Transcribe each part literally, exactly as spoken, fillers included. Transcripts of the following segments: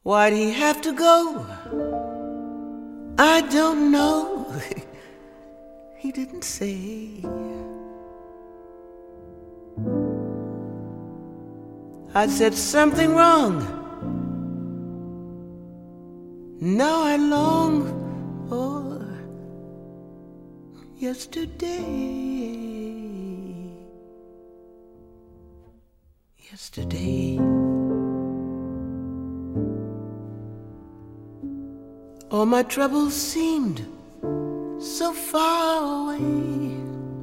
Why'd he have to go? I don't know. He didn't say. I said something wrong. Now I long for yesterday. Yesterday. All my troubles seemed so far away.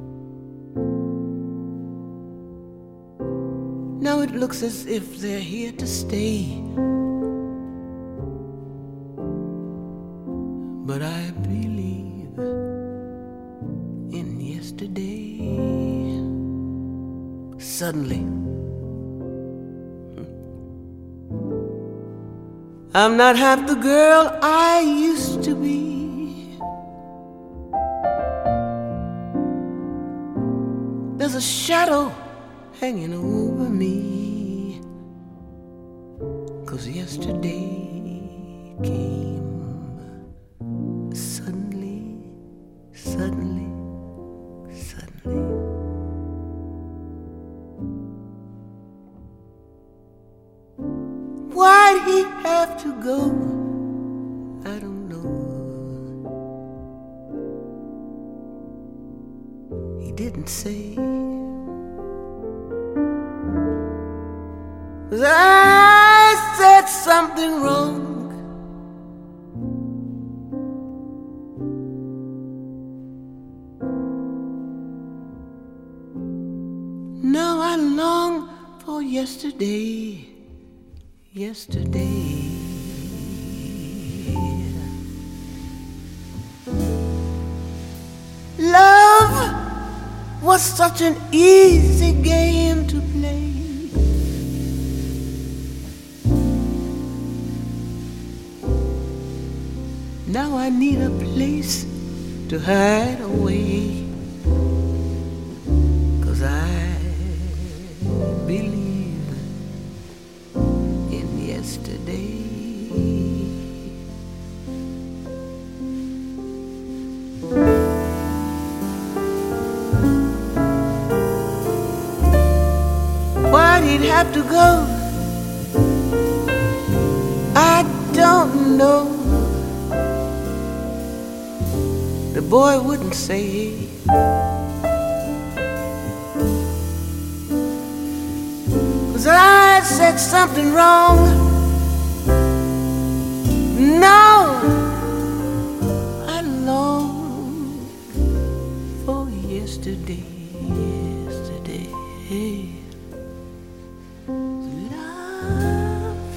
Now it looks as if they're here to stay. But I believe in yesterday. Suddenly, I'm not half the girl I used to be. There's a shadow hanging over me, 'cause yesterday came suddenly, suddenly, suddenly. Why'd he have to go? I don't know. He didn't say. 'Cause I said something wrong. Now I long for yesterday. Yesterday. Love was such an easy game to play. Now I need a place to hide away, 'cause I believe in yesterday. Why'd he have to go? I don't know. The boy wouldn't say. 'Cause I said something wrong. No, I long for yesterday. Yesterday. Love.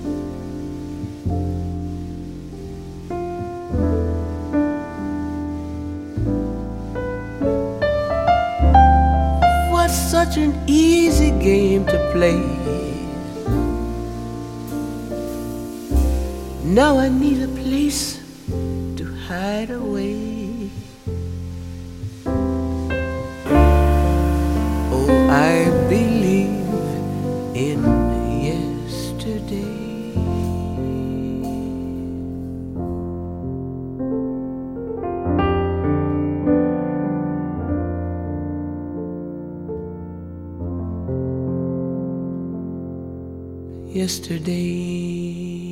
Was such an easy game to play. Now I need a place to hide away. Oh, I believe in yesterday. Yesterday.